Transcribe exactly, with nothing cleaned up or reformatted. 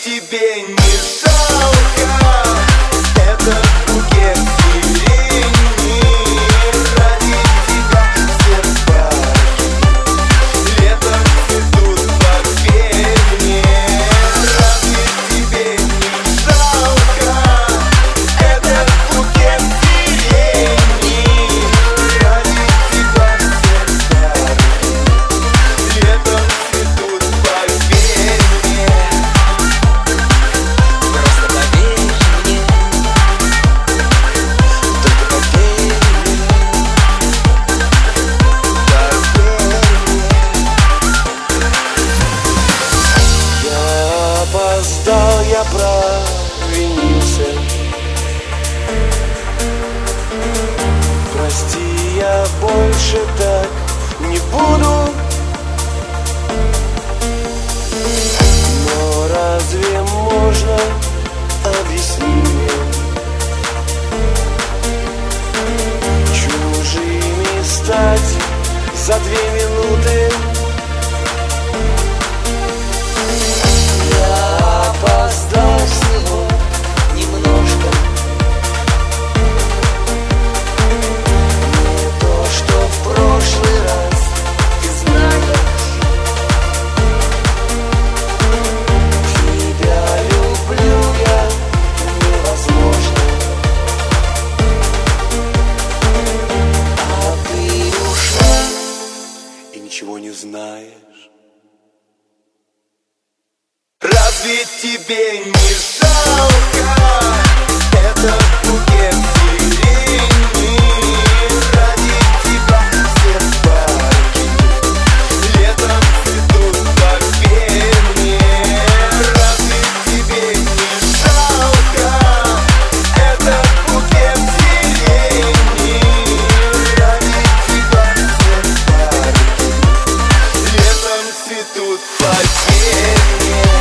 тебе не жалко этот букет сирени. Ради тебя все парки летом цветут, поверь мне. Разве тебе не жалко этот букет сирени? Ради тебя все парки летом цветут, поверь мне. Просто поверь мне, только поверь мне, поверь мне. Я опоздал, я провинился. Прости, я больше так не буду. Но разве можно, объясни мне, чужими стать за две минуты? Я опоздал всего немножко. Не то, что в прошлый раз, ты знаешь. Тебя люблю я невозможно, а ты ушла и ничего не знаешь. Разве тебе не жалко этот букет сирени? Ради тебя все парки летом цветут, поверь мне. Разве тебе не жалко этот букет сирени? Ради тебя все парки летом цветут, поверь мне.